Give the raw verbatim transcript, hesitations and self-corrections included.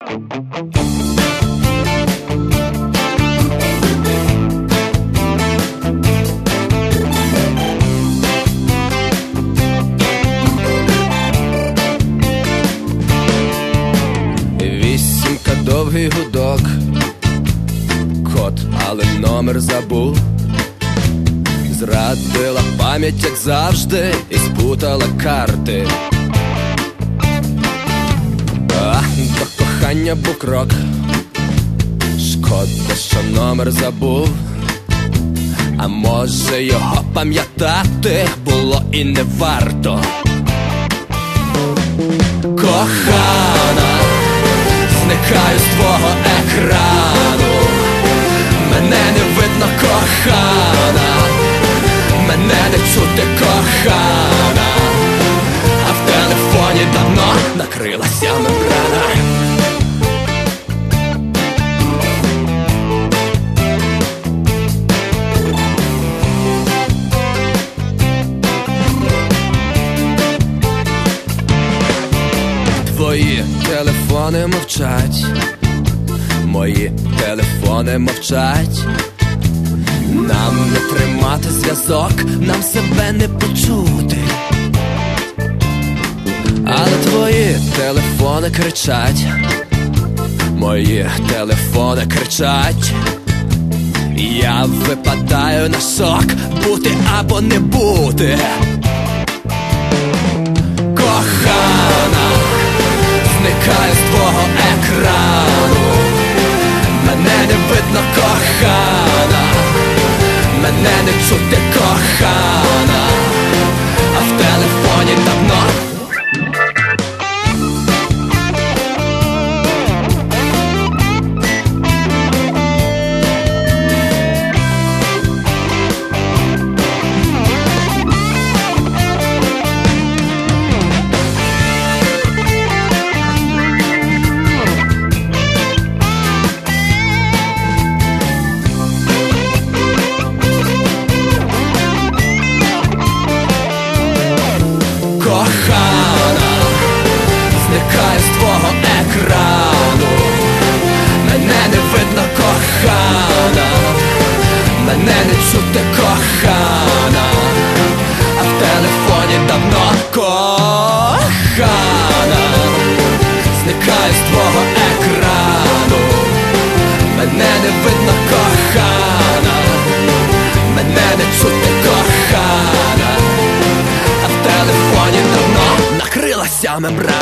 Вісімка, довгий гудок, код, але номер забув. Зрадила пам'ять, як завжди, і спутала карти. А, до кохання був крок. Шкода, що номер забув. А може його пам'ятати було і не варто. Кохана, зникаю з твого екрану. Мене не видно, кохана. Мене не чути, кохана. А в телефоні давно накрилася мембрана. Твої телефони мовчать, мої телефони мовчать. Нам не тримати зв'язок, нам себе не почути. Але твої телефони кричать, мої телефони кричать. Я випадаю на шок, бути або не бути. Кохана, зникаю з твого екрану. Мене не видно, кохана. Мене не чути, кохана. А в телефоні давно кохана, зникаю з твого екрану. Мене не видно, кохана. Мене не чути, кохана. А в телефоні давно кохана. Зникаю з твого екрану. Мене не видно, кохана. Мене не чути, кохана. А в телефоні давно накрилася мембрана.